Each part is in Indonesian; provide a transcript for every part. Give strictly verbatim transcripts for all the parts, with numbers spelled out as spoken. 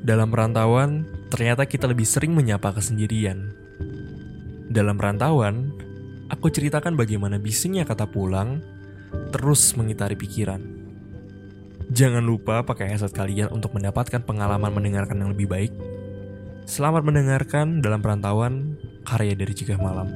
Dalam perantauan, ternyata kita lebih sering menyapa kesendirian. Dalam perantauan, aku ceritakan bagaimana bisingnya kata pulang terus mengitari pikiran. Jangan lupa pakai headset kalian untuk mendapatkan pengalaman mendengarkan yang lebih baik. Selamat mendengarkan dalam perantauan, karya dari Cegah Malam.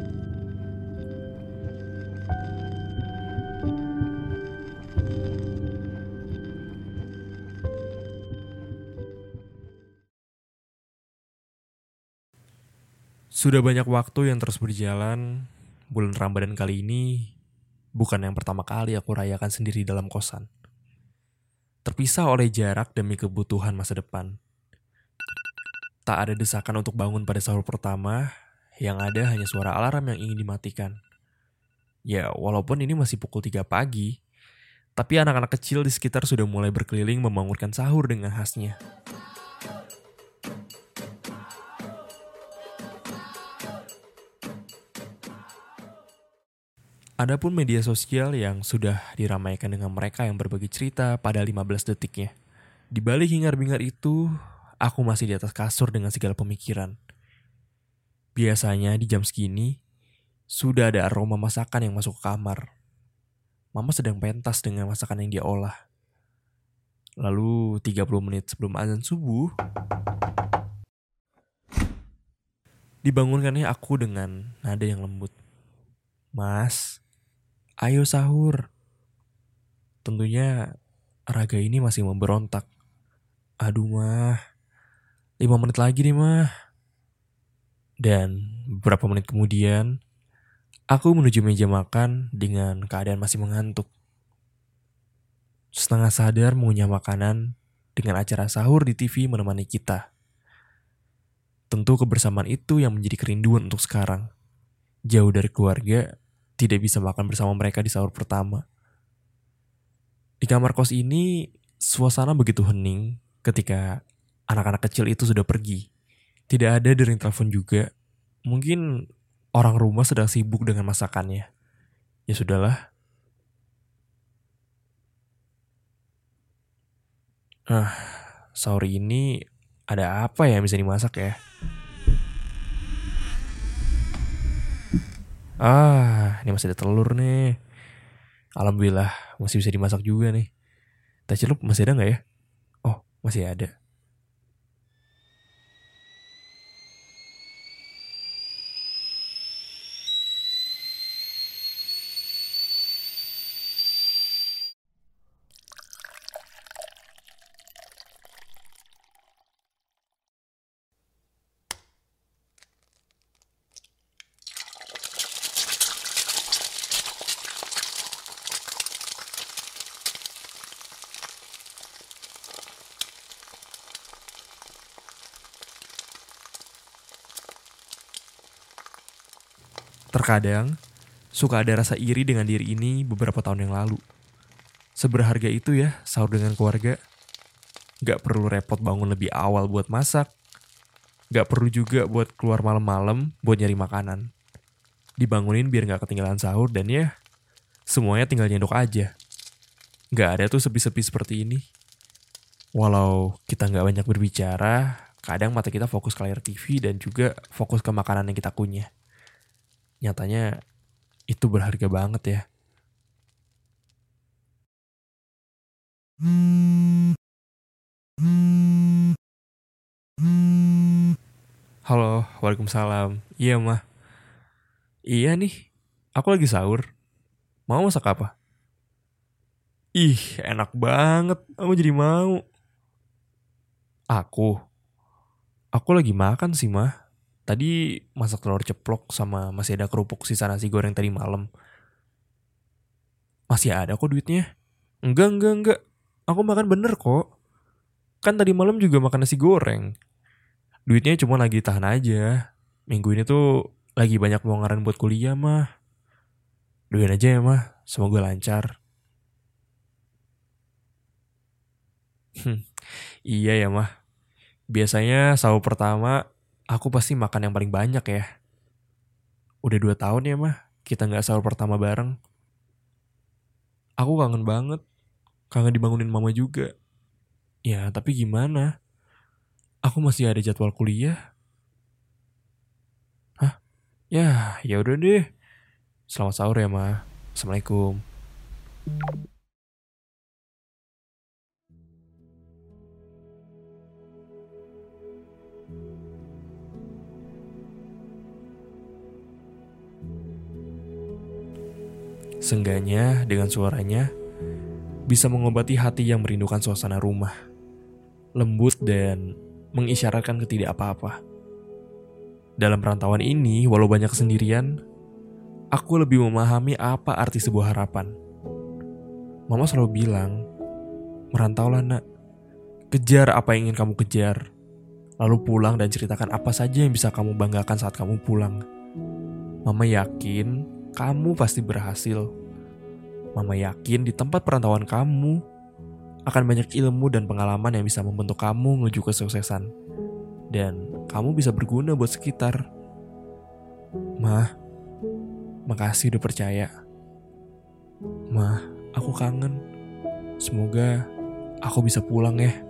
Sudah banyak waktu yang terus berjalan. Bulan Ramadan kali ini bukan yang pertama kali aku rayakan sendiri dalam kosan. Terpisah oleh jarak demi kebutuhan masa depan. Tak ada desakan untuk bangun pada sahur pertama, yang ada hanya suara alarm yang ingin dimatikan. Ya, walaupun ini masih pukul tiga pagi, tapi anak-anak kecil di sekitar sudah mulai berkeliling membangunkan sahur dengan khasnya. Adapun media sosial yang sudah diramaikan dengan mereka yang berbagi cerita pada lima belas detiknya. Di balik hingar-bingar itu, aku masih di atas kasur dengan segala pemikiran. Biasanya di jam segini, sudah ada aroma masakan yang masuk ke kamar. Mama sedang pentas dengan masakan yang dia olah. Lalu tiga puluh menit sebelum azan subuh, dibangunkannya aku dengan nada yang lembut. Mas, ayo sahur. Tentunya raga ini masih memberontak. Aduh mah, lima menit lagi nih mah. Dan beberapa menit kemudian, aku menuju meja makan dengan keadaan masih mengantuk. Setengah sadar mengunyah makanan dengan acara sahur di T V menemani kita. Tentu kebersamaan itu yang menjadi kerinduan untuk sekarang. Jauh dari keluarga, tidak bisa makan bersama mereka di sahur pertama. Di kamar kos ini, suasana begitu hening ketika anak-anak kecil itu sudah pergi. Tidak ada dering telepon juga. Mungkin orang rumah sedang sibuk dengan masakannya. Ya sudahlah. Ah, sahur ini ada apa ya yang bisa dimasak ya? Ah, ini masih ada telur nih. Alhamdulillah, masih bisa dimasak juga nih. Teh celup masih ada nggak ya? Oh, masih ada. Terkadang, suka ada rasa iri dengan diri ini beberapa tahun yang lalu. Seberharga itu ya sahur dengan keluarga. Gak perlu repot bangun lebih awal buat masak. Gak perlu juga buat keluar malam-malam buat nyari makanan. Dibangunin biar gak ketinggalan sahur dan ya, semuanya tinggal nyendok aja. Gak ada tuh sepi-sepi seperti ini. Walau kita gak banyak berbicara, kadang mata kita fokus ke layar T V dan juga fokus ke makanan yang kita kunyah. Nyatanya itu berharga banget ya. Halo, waalaikumsalam. Iya mah. Iya nih, aku lagi sahur. Mau masak apa? Ih, enak banget. Aku jadi mau. Aku? Aku lagi makan sih mah. Tadi masak telur ceplok sama masih ada kerupuk sisa nasi goreng tadi malam. Masih ada kok duitnya. Enggak, enggak, enggak. Aku makan bener kok. Kan tadi malam juga makan nasi goreng. Duitnya cuma lagi tahan aja. Minggu ini tuh lagi banyak pengeluaran buat kuliah mah. Doain aja ya mah. Semoga lancar. Iya ya mah. Biasanya sahur pertama aku pasti makan yang paling banyak ya. Udah dua tahun ya mah. Kita gak sahur pertama bareng. Aku kangen banget. Kangen dibangunin mama juga. Ya tapi gimana? Aku masih ada jadwal kuliah. Hah? Ya, ya udah deh. Selamat sahur ya, Ma. Assalamualaikum. Seenggaknya dengan suaranya bisa mengobati hati yang merindukan suasana rumah. Lembut dan mengisyaratkan ketidak apa-apa. Dalam perantauan ini, walau banyak kesendirian, aku lebih memahami apa arti sebuah harapan. Mama selalu bilang, merantaulah nak, kejar apa yang ingin kamu kejar, lalu pulang dan ceritakan apa saja yang bisa kamu banggakan saat kamu pulang. Mama yakin kamu pasti berhasil. Mama yakin di tempat perantauan kamu akan banyak ilmu dan pengalaman yang bisa membentuk kamu menuju kesuksesan. Dan kamu bisa berguna buat sekitar. Ma, makasih udah percaya. Ma, aku kangen. Semoga aku bisa pulang ya.